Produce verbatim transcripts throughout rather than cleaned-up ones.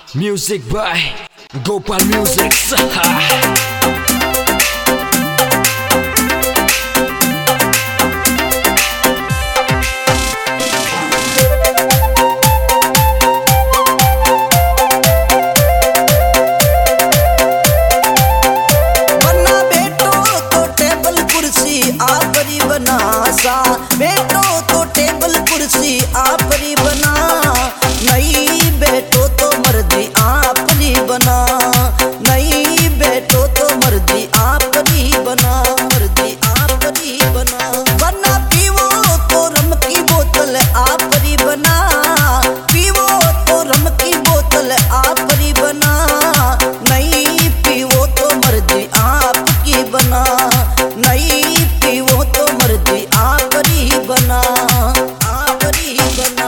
Music by Gopal Music. बेटो तो table कुर्सी आपरी बना, नहीं बेटो तो मर्जी आपरी बना, नहीं बेटो तो मर्जी आपरी बना, मर्जी आपरी बना। वरना पीवो तो रम की बोतल आपरी बना, पीवो तो रम की बोतल आपरी बना, नहीं पीवो तो मर्जी आपकी बना, नहीं पीवो तो मर्जी आपरी बना, आपरी बना।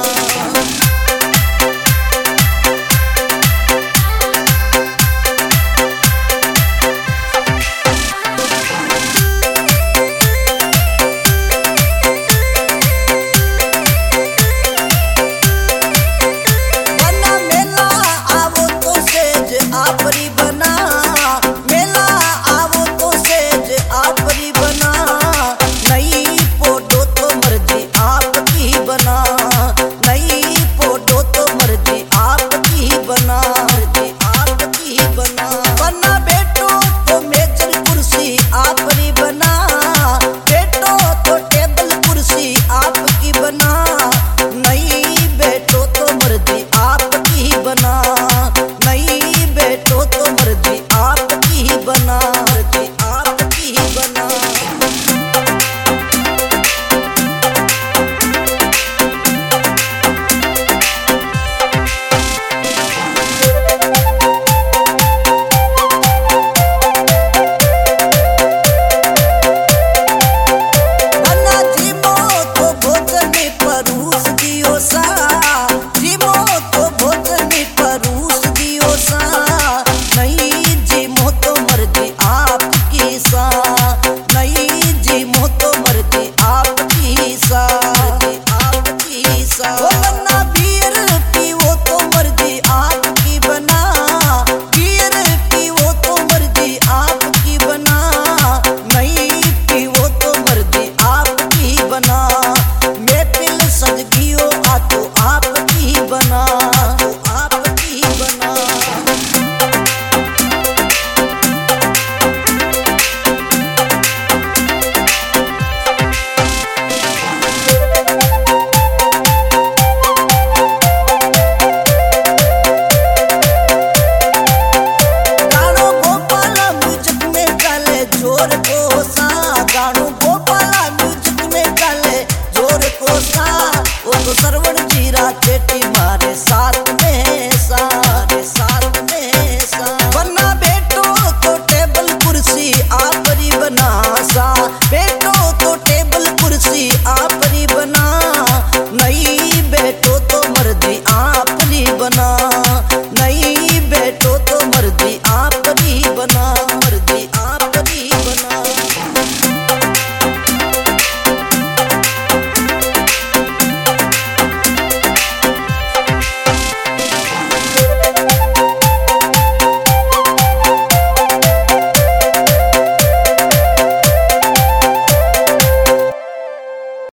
वरना मेला आवो तो सेज आपरी बना, मेला आवो तो सेज आपरी बना, नहीं फोटो तो मर्जी आपकी बना, नहीं फोटो तो मर्जी आपकी बना, मर्जी आपकी बना। वरना बेटो तो मेजर कुर्सी आपरी बना, बेटो तो टेबल कुर्सी आपकी बना, नहीं बेटो तो मर्जी आपकी बना, नहीं बेटो तो मर्जी आपकी बना, मर्जी आपकी बना। वरना बियर पीवो तो मर्जी आपकी बना, बियर पीवो तो मर्जी आपकी बना, नहीं पीवो तो मर्जी आपकी बना। महफिल सज गियो आ तो आपकी बना, तो आपकी बना। जोर को सा गानू गोपाला म्यूजिक में चले जोर को सा, वो तो सरवण जीरा चेटी मारे साथ में सारे साथ में सा। वरना बेटो तो टेबल कुर्सी आपरी बना सा, बेटो तो टेबल कुर्सी आपरी बना, नहीं बेटो तो मर्जी आपरी बना।